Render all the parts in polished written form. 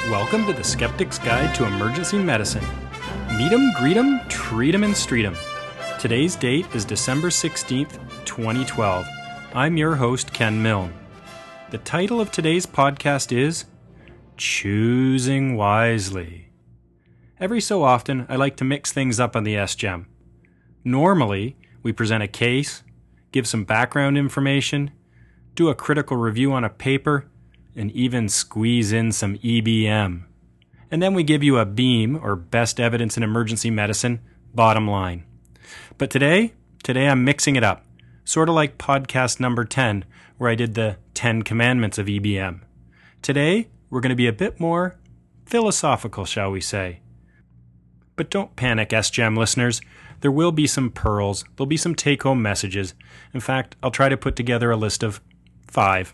Welcome to the Skeptic's Guide to Emergency Medicine. Meet 'em, greet 'em, treat 'em, and street 'em. Today's date is December 16th, 2012. I'm your host, Ken Milne. The title of today's podcast is Choosing Wisely. Every so often, I like to mix things up on the SGEM. Normally, we present a case, give some background information, do a critical review on a paper, and even squeeze in some EBM. And then we give you a BEAM, or Best Evidence in Emergency Medicine, bottom line. But today I'm mixing it up, sort of like podcast number 10, where I did the 10 Commandments of EBM. Today, we're going to be a bit more philosophical, shall we say. But don't panic, SGEM listeners. There will be some pearls. There'll be some take-home messages. In fact, I'll try to put together a list of 5.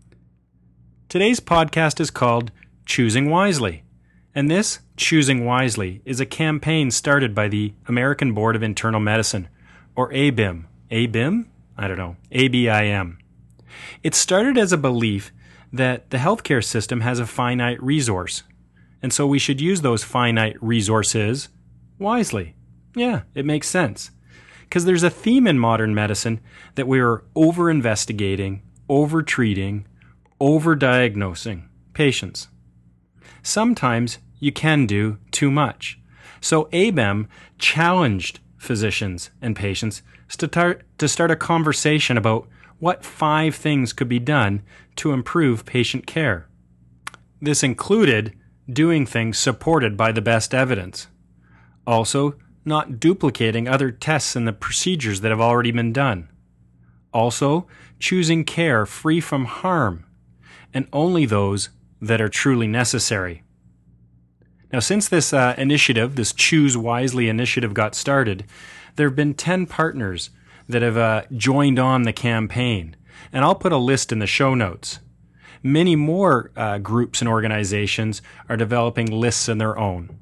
Today's podcast is called Choosing Wisely. And this, Choosing Wisely, is a campaign started by the American Board of Internal Medicine, or ABIM. ABIM? I don't know. ABIM. It started as a belief that the healthcare system has a finite resource, and so we should use those finite resources wisely. Yeah, it makes sense. Because there's a theme in modern medicine that we are over-investigating, over-treating, over-diagnosing patients. Sometimes you can do too much. So ABIM challenged physicians and patients to start a conversation about what 5 things could be done to improve patient care. This included doing things supported by the best evidence. Also, not duplicating other tests and the procedures that have already been done. Also, choosing care free from harm, and only those that are truly necessary. Now, since this initiative, this Choose Wisely initiative got started, there have been 10 partners that have joined on the campaign, and I'll put a list in the show notes. Many more groups and organizations are developing lists of their own.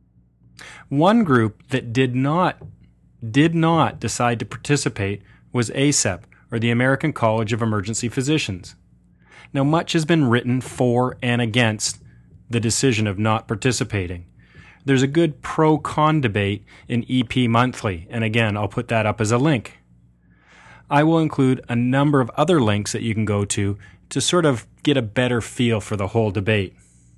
One group that did not decide to participate was ACEP, or the American College of Emergency Physicians. Now, much has been written for and against the decision of not participating. There's a good pro-con debate in EP Monthly, and again, I'll put that up as a link. I will include a number of other links that you can go to sort of get a better feel for the whole debate.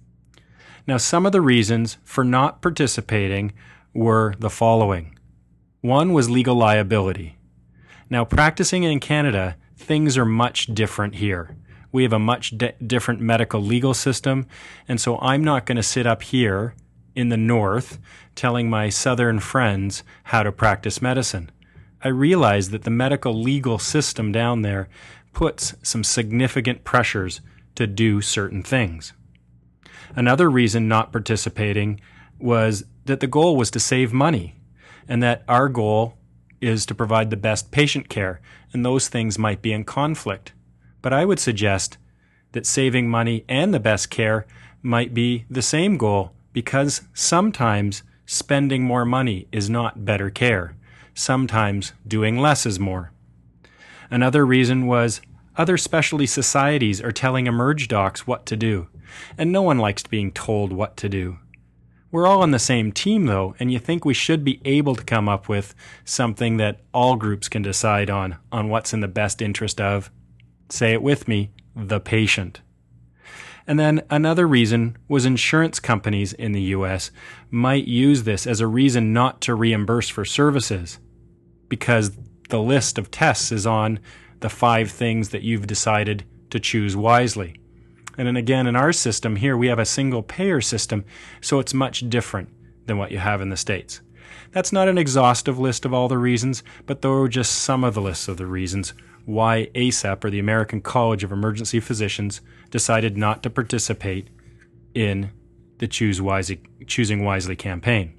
Now, some of the reasons for not participating were the following. One was legal liability. Now, practicing in Canada, things are much different here. We have a much different medical legal system, and so I'm not going to sit up here in the north telling my southern friends how to practice medicine. I realize that the medical legal system down there puts some significant pressures to do certain things. Another reason not participating was that the goal was to save money, and that our goal is to provide the best patient care, and those things might be in conflict. But I would suggest that saving money and the best care might be the same goal, because sometimes spending more money is not better care. Sometimes doing less is more. Another reason was other specialty societies are telling emerge docs what to do, and no one likes being told what to do. We're all on the same team, though, and you think we should be able to come up with something that all groups can decide on what's in the best interest of, say it with me, the patient. And then another reason was insurance companies in the U.S. might use this as a reason not to reimburse for services, because the list of tests is on the 5 things that you've decided to choose wisely. And then again, in our system here, we have a single payer system, so it's much different than what you have in the States. That's not an exhaustive list of all the reasons, but those are just some of the lists of the reasons why ACEP, or the American College of Emergency Physicians, decided not to participate in the Choosing Wisely campaign.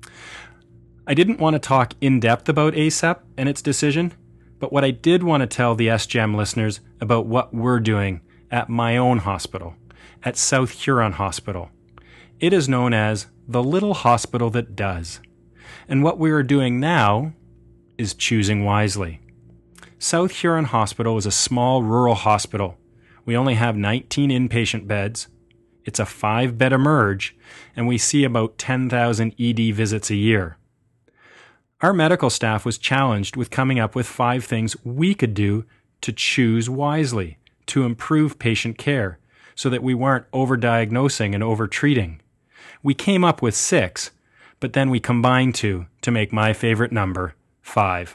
I didn't want to talk in depth about ACEP and its decision, but what I did want to tell the SGEM listeners about what we're doing at my own hospital, at South Huron Hospital. It is known as the little hospital that does. And what we are doing now is choosing wisely. South Huron Hospital is a small rural hospital. We only have 19 inpatient beds. It's a 5-bed emerge, and we see about 10,000 ED visits a year. Our medical staff was challenged with coming up with 5 things we could do to choose wisely, to improve patient care, so that we weren't overdiagnosing and overtreating. We came up with 6, but then we combined 2 to make my favorite number, 5.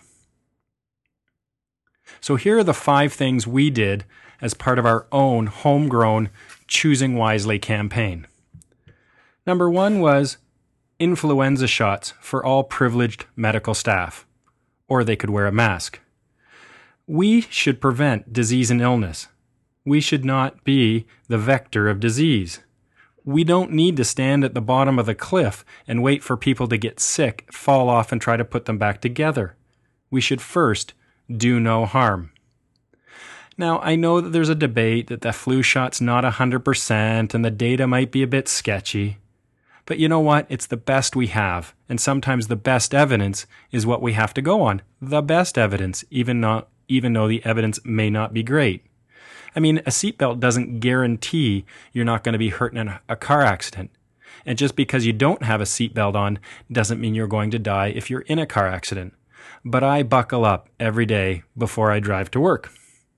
So here are the 5 things we did as part of our own homegrown Choosing Wisely campaign. Number 1 was influenza shots for all privileged medical staff, or they could wear a mask. We should prevent disease and illness. We should not be the vector of disease. We don't need to stand at the bottom of the cliff and wait for people to get sick, fall off, and try to put them back together. We should first do no harm. Now, I know that there's a debate that the flu shot's not 100% and the data might be a bit sketchy. But you know what? It's the best we have. And sometimes the best evidence is what we have to go on. The best evidence, even though the evidence may not be great. I mean, a seatbelt doesn't guarantee you're not going to be hurt in a car accident. And just because you don't have a seatbelt on doesn't mean you're going to die if you're in a car accident. But I buckle up every day before I drive to work.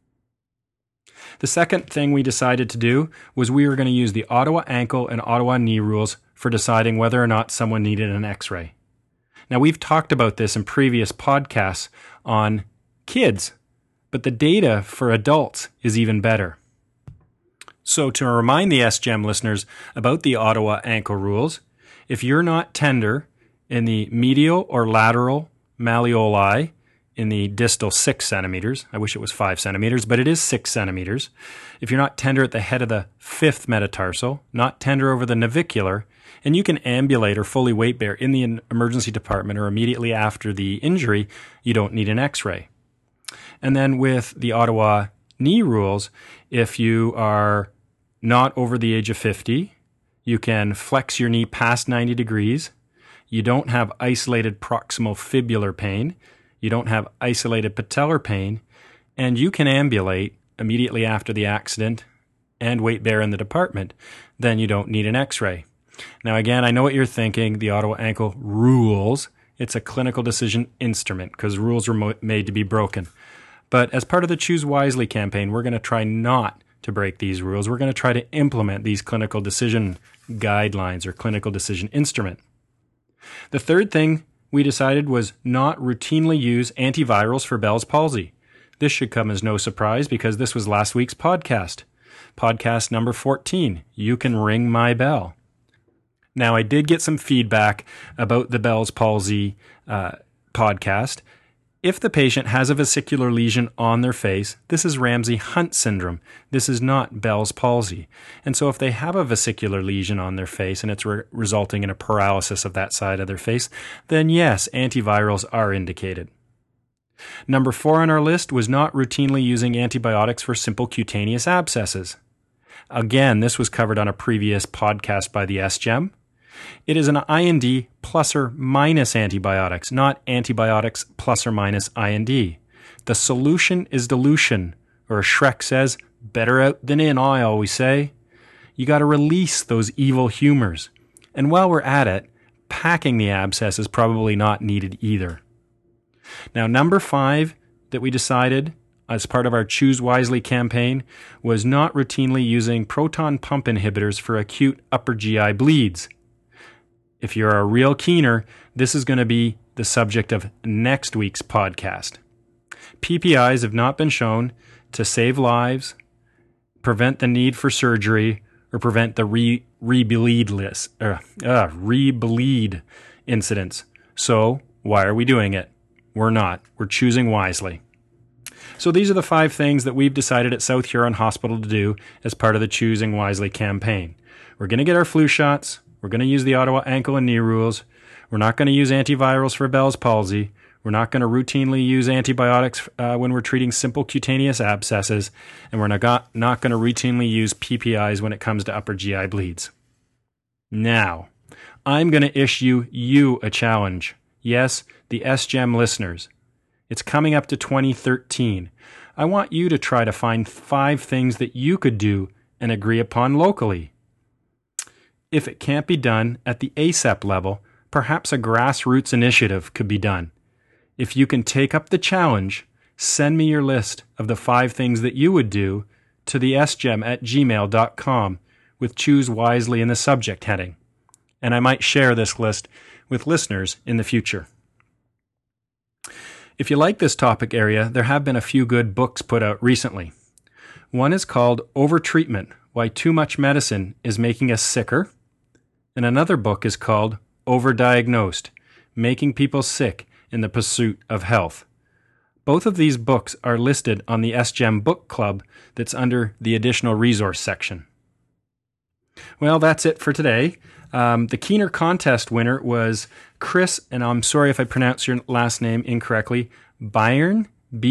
The second thing we decided to do was we were going to use the Ottawa ankle and Ottawa knee rules for deciding whether or not someone needed an x-ray. Now, we've talked about this in previous podcasts on kids, but the data for adults is even better. So to remind the SGEM listeners about the Ottawa ankle rules, if you're not tender in the medial or lateral malleoli in the distal 6 centimeters, I wish it was 5 centimeters, but it is 6 centimeters. If you're not tender at the head of the 5th metatarsal, not tender over the navicular, and you can ambulate or fully weight bear in the emergency department or immediately after the injury, you don't need an x-ray. And then with the Ottawa knee rules, if you are not over the age of 50, you can flex your knee past 90 degrees. You don't have isolated proximal fibular pain. You don't have isolated patellar pain. And you can ambulate immediately after the accident and weight bear in the department. Then you don't need an x-ray. Now, again, I know what you're thinking, the Ottawa ankle rules. It's a clinical decision instrument because rules are made to be broken. But as part of the Choose Wisely campaign, we're going to try not to break these rules. We're going to try to implement these clinical decision guidelines or clinical decision instrument. The third thing we decided was not routinely use antivirals for Bell's palsy. This should come as no surprise because this was last week's podcast. Podcast number 14, You Can Ring My Bell. Now, I did get some feedback about the Bell's palsy podcast. If the patient has a vesicular lesion on their face, this is Ramsay-Hunt syndrome. This is not Bell's palsy. And so if they have a vesicular lesion on their face and it's resulting in a paralysis of that side of their face, then yes, antivirals are indicated. Number 4 on our list was not routinely using antibiotics for simple cutaneous abscesses. Again, this was covered on a previous podcast by the SGEM. It is an IND plus or minus antibiotics, not antibiotics plus or minus IND. The solution is dilution, or as Shrek says, better out than in, I always say. You got to release those evil humors. And while we're at it, packing the abscess is probably not needed either. Now, number 5 that we decided as part of our Choose Wisely campaign was not routinely using proton pump inhibitors for acute upper GI bleeds. If you're a real keener, this is going to be the subject of next week's podcast. PPIs have not been shown to save lives, prevent the need for surgery, or prevent the re-bleed incidents. So why are we doing it? We're not. We're choosing wisely. So these are the 5 things that we've decided at South Huron Hospital to do as part of the Choosing Wisely campaign. We're going to get our flu shots. We're going to use the Ottawa ankle and knee rules. We're not going to use antivirals for Bell's palsy. We're not going to routinely use antibiotics when we're treating simple cutaneous abscesses. And we're not going to routinely use PPIs when it comes to upper GI bleeds. Now, I'm going to issue you a challenge. Yes, the SGEM listeners. It's coming up to 2013. I want you to try to find 5 things that you could do and agree upon locally. If it can't be done at the ASAP level, perhaps a grassroots initiative could be done. If you can take up the challenge, send me your list of the 5 things that you would do to the sgem@gmail.com with choose wisely in the subject heading. And I might share this list with listeners in the future. If you like this topic area, there have been a few good books put out recently. One is called Overtreatment: Why Too Much Medicine is Making Us Sicker. And another book is called Overdiagnosed: Making People Sick in the Pursuit of Health. Both of these books are listed on the SGEM Book Club that's under the Additional Resource section. Well, that's it for today. The Keener contest winner was Chris, and I'm sorry if I pronounce your last name incorrectly, Byrne,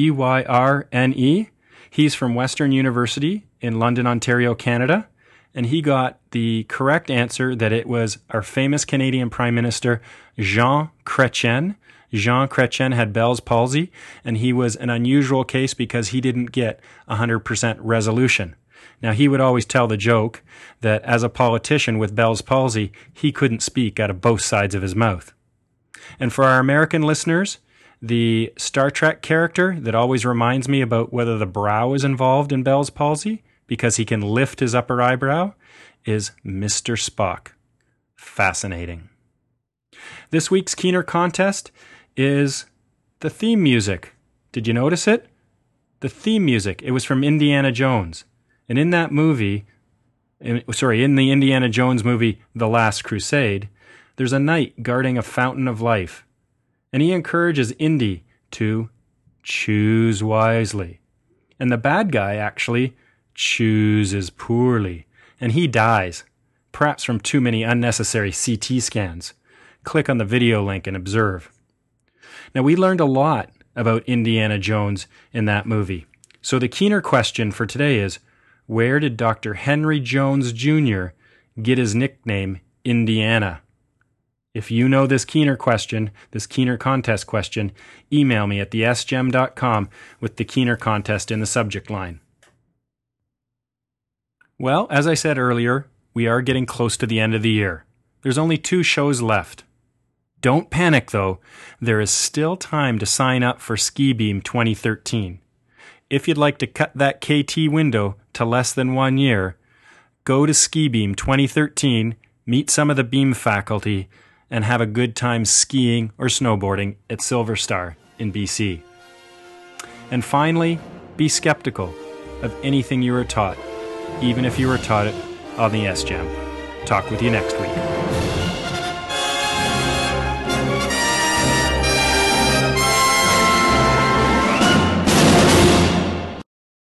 Byrne. He's from Western University in London, Ontario, Canada, and he got the correct answer that it was our famous Canadian Prime Minister, Jean Chrétien. Jean Chrétien had Bell's palsy, and he was an unusual case because he didn't get 100% resolution. Now, he would always tell the joke that as a politician with Bell's palsy, he couldn't speak out of both sides of his mouth. And for our American listeners, the Star Trek character that always reminds me about whether the brow is involved in Bell's palsy, because he can lift his upper eyebrow, is Mr. Spock. Fascinating. This week's Keener contest is the theme music. Did you notice it? The theme music. It was from Indiana Jones. And in that movie, in the Indiana Jones movie, The Last Crusade, there's a knight guarding a fountain of life. And he encourages Indy to choose wisely. And the bad guy actually chooses poorly. And he dies, perhaps from too many unnecessary CT scans. Click on the video link and observe. Now, we learned a lot about Indiana Jones in that movie. So the Keener question for today is, where did Dr. Henry Jones Jr. get his nickname Indiana? If you know this Keener question, this Keener contest question, email me at thesgem.com with the Keener contest in the subject line. Well, as I said earlier, we are getting close to the end of the year. There's only 2 shows left. Don't panic, though. There is still time to sign up for Ski Beam 2013. If you'd like to cut that KT window to less than 1 year, go to Ski Beam 2013, meet some of the Beam faculty, and have a good time skiing or snowboarding at Silver Star in BC. And finally, be skeptical of anything you were taught, even if you were taught it on the SGEM. Talk with you next week.